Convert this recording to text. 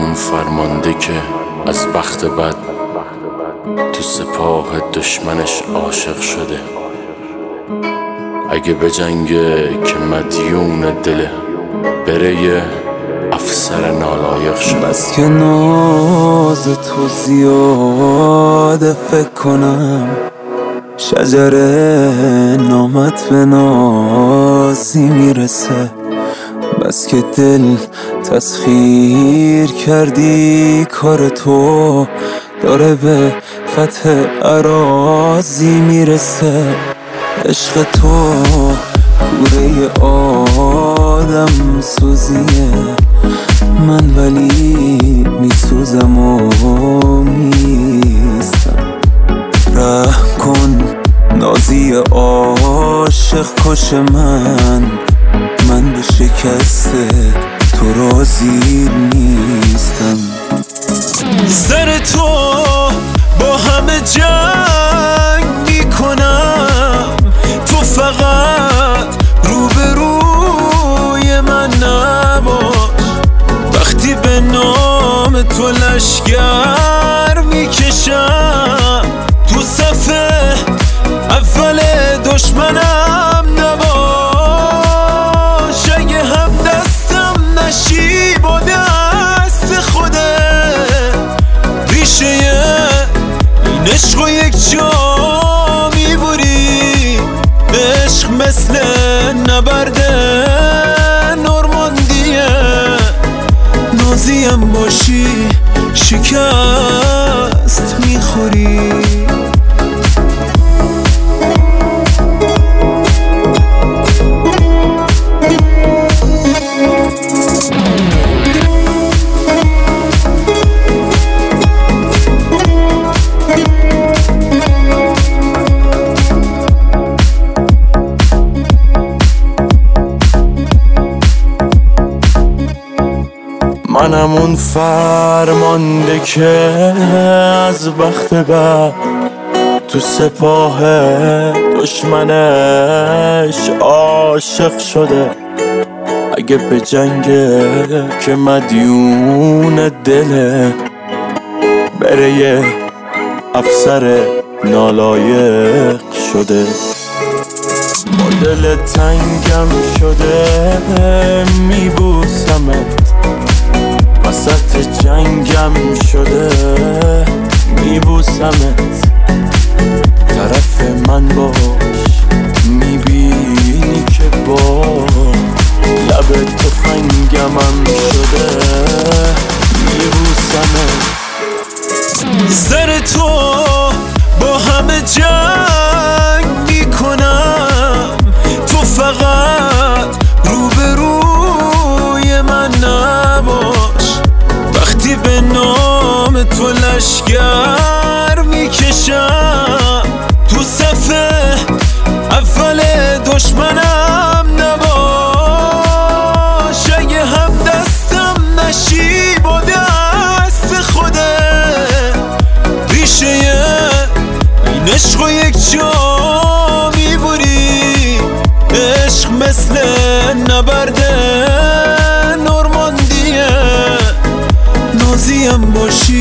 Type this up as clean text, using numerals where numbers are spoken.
اون فرمانده که از بخت بد تو سپاه دشمنش عاشق شده. اگه بجنگه که مدیون دله، بره یه افسر نالایق شده. بس که ناز تو زیاده فکر کنم شجر نامت به نازی میرسه. بس که دل تسخیر کردی کار تو داره به فتح اراضی میرسه. عشق تو کوره آدم سوزیه، من ولی میسوزم و میستم. رحم کن نازی عاشق کش من به شکست تو راضی نیستم. سر تو با همه جنگ میکنم، تو فقط روبروی من نباش. وقتی به نام تو لشگر میکشم، تو صفحه اول دشمنم نباش. اگه هم دستم نشی با دست خوده، ریشه این عشق و یک جا میبری. عشق مثل نبرد نورماندیه، نازیم باشی شکست میخوری. منم اون فرمانده که از بخت بد تو سپاه دشمنش عاشق شده. اگه به جنگه که مدیون دله، بره یه افسر نالایق شده. با دل تنگم شده میبوسمت، وسط جنگم شده میبوسمت. طرف من باش میبینی که با لب تفنگمم شده میبوسمت. سر تو با همه جنگ میکنم، تو فقط روبروی من نباش. وقتی به نام تو لشگر میکشم، تو صفحه اول دشمنم نباش. اگه هم دستم نشی با دست خوده، ریشه این عشق و یک جا میبری. عشق مثل نبرد نورماندیه، نازیم باشی